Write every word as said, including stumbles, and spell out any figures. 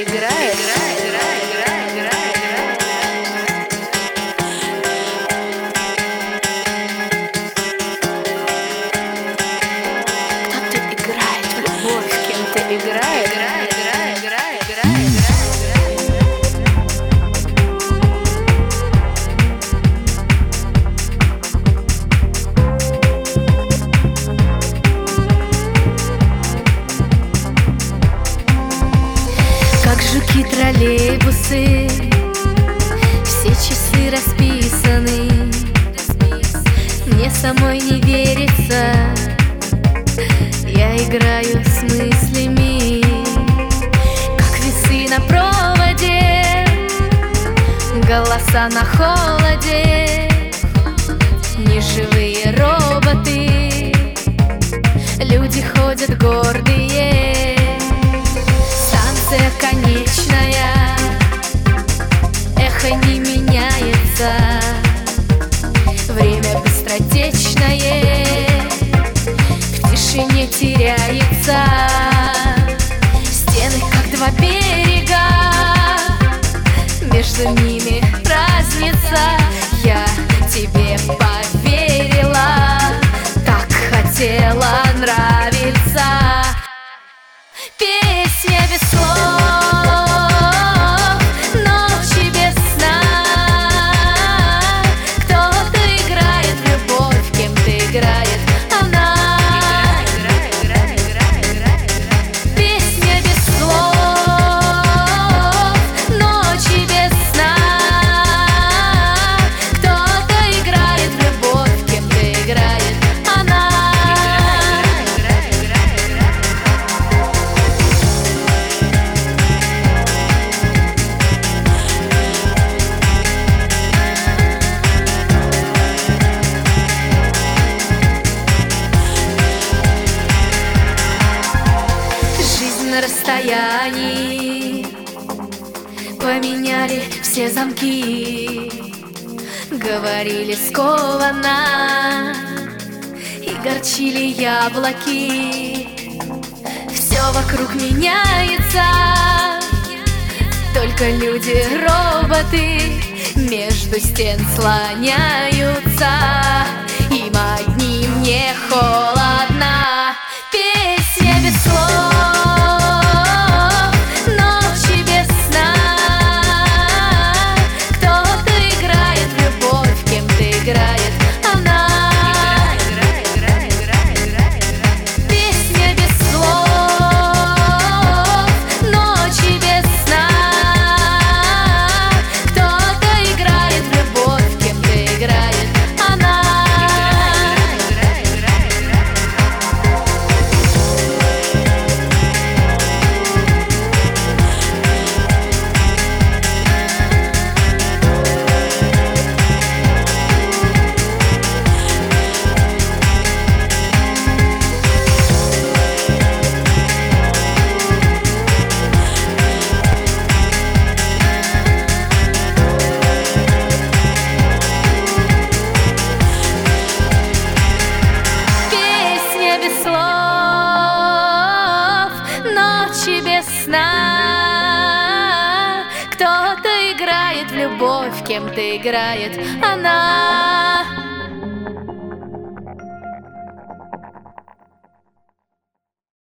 играет. Кто-то играет в любовь, с кем-то играет. Как жуки троллейбусы, все часы расписаны. Мне самой не верится, я играю с мыслями, как весы на проводе, голоса на холоде, неживые роботы, люди ходят гордые. Станция конечная, эхо не меняется, время быстротечное, в тишине теряется. Стены как два берега, между ними разница. Я тебе поверила, так хотела нравиться. Песня без слов, ночи без сна. Кто-то играет в любовь, кем-то играет она. Песня без слов, ночи без сна. Кто-то играет в любовь, кем-то играет она. На расстоянии поменяли все замки, говорили скованно и горчили яблоки. Все вокруг меняется, только люди роботы между стен слоняются. Им одним не холодно. Песня без слов, ночи без сна. Кто-то играет в любовь, кем-то играет она.